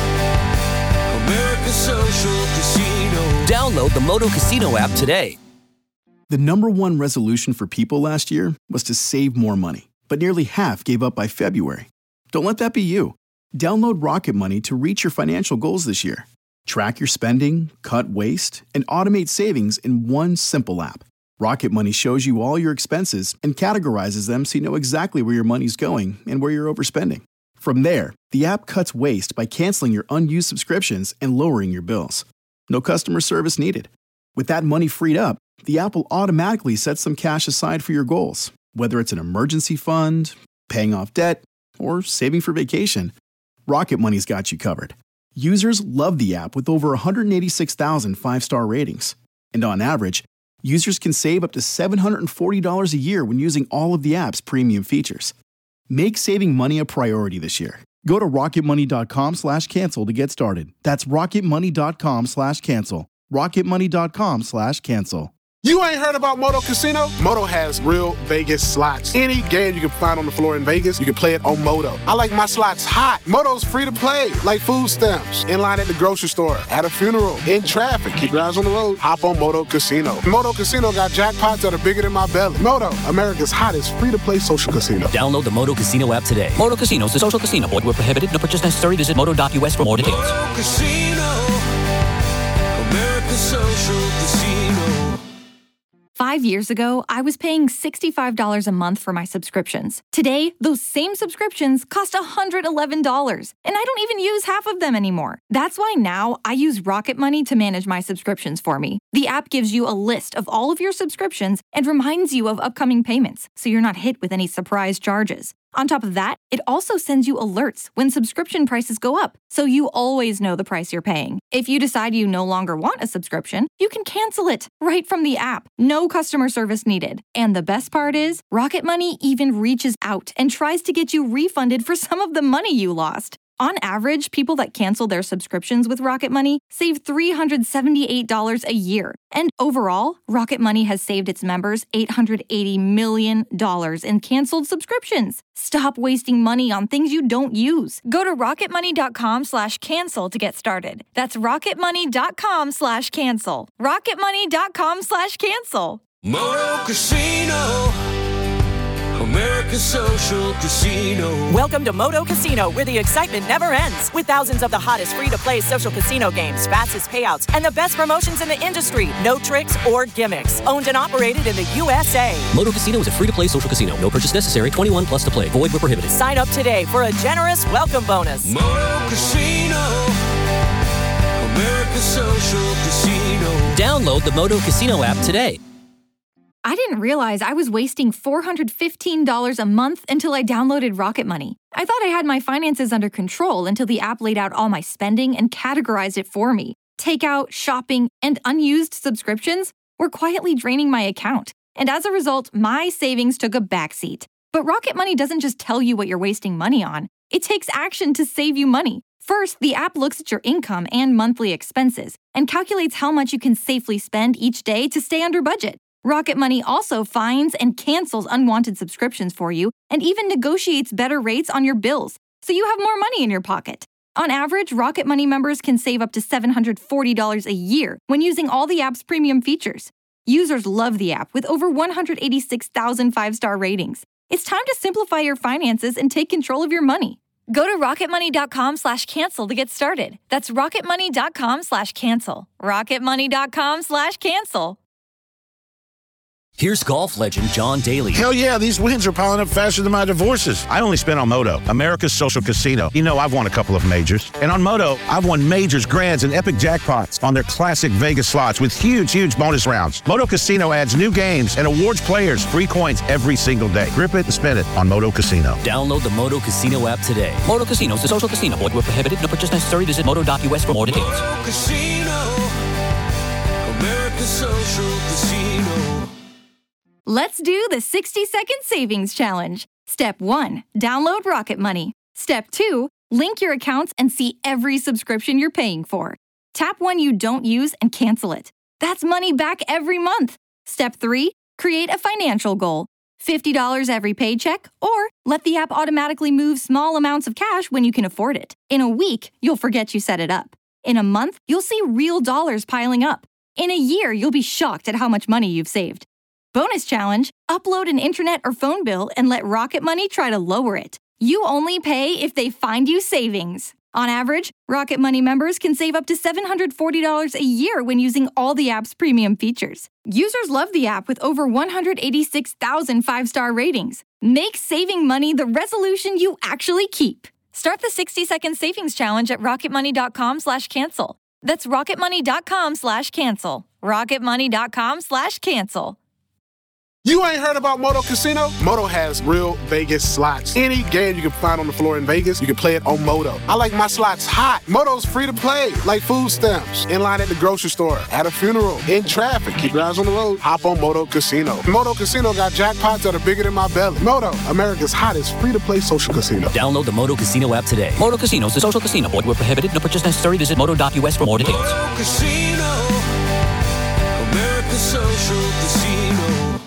America's social casino. Download the Moto Casino app today. The number one resolution for people last year was to save more money, but nearly half gave up by February. Don't let that be you. Download Rocket Money to reach your financial goals this year. Track your spending, cut waste, and automate savings in one simple app. Rocket Money shows you all your expenses and categorizes them so you know exactly where your money's going and where you're overspending. From there, the app cuts waste by canceling your unused subscriptions and lowering your bills. No customer service needed. With that money freed up, the app will automatically set some cash aside for your goals, whether it's an emergency fund, paying off debt, or saving for vacation. Rocket Money's got you covered. Users love the app with over one hundred eighty-six thousand five-star ratings. And on average, users can save up to seven hundred forty dollars a year when using all of the app's premium features. Make saving money a priority this year. Go to rocketmoney.com slash cancel to get started. That's rocketmoney.com slash cancel. rocketmoney.com slash cancel. You ain't heard about Moto Casino? Moto has real Vegas slots. Any game you can find on the floor in Vegas, you can play it on Moto. I like my slots hot. Moto's free to play, like food stamps. In line at the grocery store, at a funeral, in traffic. Keep your eyes on the road. Hop on Moto Casino. Moto Casino got jackpots that are bigger than my belly. Moto, America's hottest free-to-play social casino. Download the Moto Casino app today. Moto Casino is a social casino. Void where prohibited. No purchase necessary. Visit moto dot u s for more details. Moto Casino, America's social casino. Five years ago, I was paying sixty-five dollars a month for my subscriptions. Today, those same subscriptions cost one hundred eleven dollars, and I don't even use half of them anymore. That's why now I use Rocket Money to manage my subscriptions for me. The app gives you a list of all of your subscriptions and reminds you of upcoming payments, so you're not hit with any surprise charges. On top of that, it also sends you alerts when subscription prices go up, so you always know the price you're paying. If you decide you no longer want a subscription, you can cancel it right from the app. No customer service needed. And the best part is, Rocket Money even reaches out and tries to get you refunded for some of the money you lost. On average, people that cancel their subscriptions with Rocket Money save three hundred seventy-eight dollars a year. And overall, Rocket Money has saved its members eight hundred eighty million dollars in canceled subscriptions. Stop wasting money on things you don't use. Go to rocketmoney.com slash cancel to get started. That's rocketmoney.com slash cancel. rocketmoney.com slash cancel. Moto Casino, America's social casino. Welcome to Moto Casino, where the excitement never ends. With thousands of the hottest free-to-play social casino games, fastest payouts, and the best promotions in the industry. No tricks or gimmicks. Owned and operated in the U S A. Moto Casino is a free-to-play social casino. No purchase necessary. twenty-one plus to play. Void where prohibited. Sign up today for a generous welcome bonus. Moto Casino, America's social casino. Download the Moto Casino app today. I didn't realize I was wasting four hundred fifteen dollars a month until I downloaded Rocket Money. I thought I had my finances under control until the app laid out all my spending and categorized it for me. Takeout, shopping, and unused subscriptions were quietly draining my account. And as a result, my savings took a backseat. But Rocket Money doesn't just tell you what you're wasting money on. It takes action to save you money. First, the app looks at your income and monthly expenses and calculates how much you can safely spend each day to stay under budget. Rocket Money also finds and cancels unwanted subscriptions for you and even negotiates better rates on your bills, so you have more money in your pocket. On average, Rocket Money members can save up to seven hundred forty dollars a year when using all the app's premium features. Users love the app with over one hundred eighty-six thousand five-star ratings. It's time to simplify your finances and take control of your money. Go to rocketmoney.com slash cancel to get started. That's rocketmoney.com slash cancel. rocketmoney.com slash cancel. Here's golf legend John Daly. Hell yeah, these wins are piling up faster than my divorces. I only spent on Moto, America's social casino. You know, I've won a couple of majors. And on Moto, I've won majors, grands, and epic jackpots on their classic Vegas slots with huge, huge bonus rounds. Moto Casino adds new games and awards players free coins every single day. Grip it and spin it on Moto Casino. Download the Moto Casino app today. Moto Casino is a social casino. Void where prohibited. No purchase necessary. Visit moto dot u s for more details. Moto Casino, America's social casino. Let's do the sixty-second savings challenge. Step one, download Rocket Money. Step two, link your accounts and see every subscription you're paying for. Tap one you don't use and cancel it. That's money back every month. Step three, create a financial goal. fifty dollars every paycheck, or let the app automatically move small amounts of cash when you can afford it. In a week, you'll forget you set it up. In a month, you'll see real dollars piling up. In a year, you'll be shocked at how much money you've saved. Bonus challenge, upload an internet or phone bill and let Rocket Money try to lower it. You only pay if they find you savings. On average, Rocket Money members can save up to seven hundred forty dollars a year when using all the app's premium features. Users love the app with over one hundred eighty-six thousand five-star ratings. Make saving money the resolution you actually keep. Start the sixty-second savings challenge at rocketmoney.com slash cancel. That's rocketmoney.com slash cancel. rocketmoney.com slash cancel. You ain't heard about Moto Casino? Moto has real Vegas slots. Any game you can find on the floor in Vegas, you can play it on Moto. I like my slots hot. Moto's free to play, like food stamps. In line at the grocery store, at a funeral, in traffic. Keep your eyes on the road. Hop on Moto Casino. Moto Casino got jackpots that are bigger than my belly. Moto, America's hottest free-to-play social casino. Download the Moto Casino app today. Moto Casino is a social casino. Void where prohibited. No purchase necessary. Visit moto dot u s for more details. Moto Casino, America's social casino.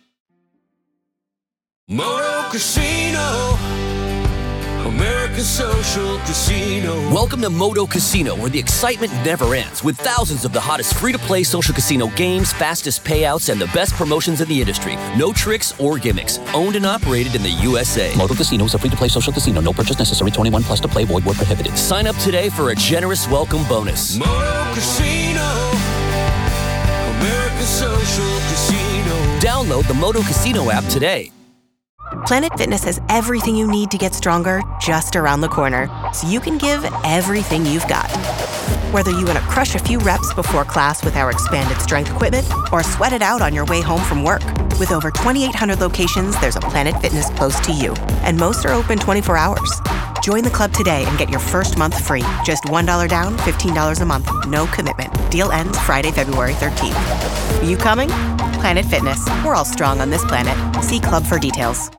Moto Casino, America's social casino. Welcome to Moto Casino, where the excitement never ends, with thousands of the hottest free-to-play social casino games, fastest payouts, and the best promotions in the industry. No tricks or gimmicks. Owned and operated in the U S A. Moto Casino is a free-to-play social casino. No purchase necessary. twenty-one plus to play. Void where prohibited. Sign up today for a generous welcome bonus. Moto Casino, America's social casino. Download the Moto Casino app today. Planet Fitness has everything you need to get stronger just around the corner, so you can give everything you've got. Whether you want to crush a few reps before class with our expanded strength equipment or sweat it out on your way home from work, with over twenty-eight hundred locations, there's a Planet Fitness close to you. And most are open twenty-four hours. Join the club today and get your first month free. Just one dollar down, fifteen dollars a month. No commitment. Deal ends Friday, February thirteenth. You coming? Planet Fitness. We're all strong on this planet. See club for details.